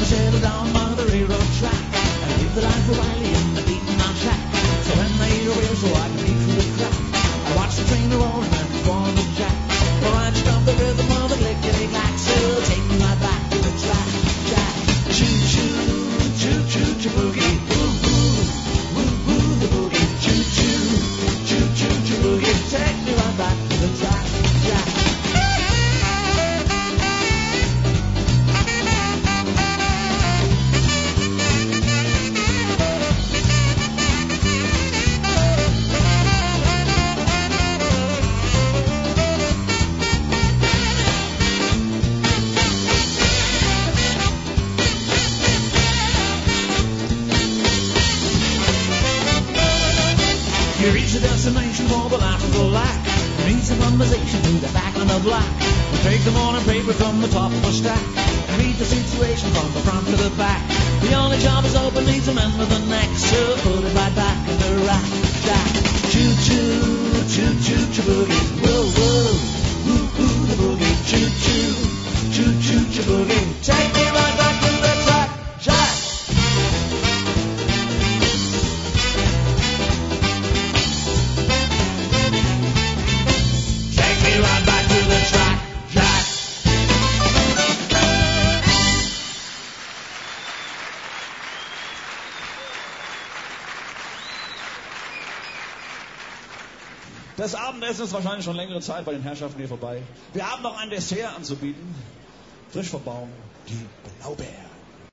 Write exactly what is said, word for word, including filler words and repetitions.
settled down by the railroad track. I live the life of Riley in the beaten down shack. So when they eat a wheel so I can peek through the crack, I watch the train roll and then follow the jack. Oh, I just love the rhythm of the lickety-clack, so take me right back to the track, jack. Choo-choo, choo-choo, choo-boogie, woo-hoo, woo-hoo, the boogie. Choo-choo, choo-choo, choo-boogie, take me right back to the track, jack. You reach the destination for the last of the lack. You need some conversation to the back on the black. You take the morning paper from the top of a stack and read the situation from the front to the back. The only job is open needs a man with a neck, so put it right back in the rack, jack. Choo choo, choo choo, choo boogie, whoa whoa, woo woo the boogie. Choo choo, choo choo, choo boogie, take me right back to the track, jack. Right back to the track, jack. Das Abendessen ist wahrscheinlich schon längere Zeit bei den Herrschaften hier vorbei. Wir haben noch ein Dessert anzubieten. Frisch vom Baum, die Blaubeeren.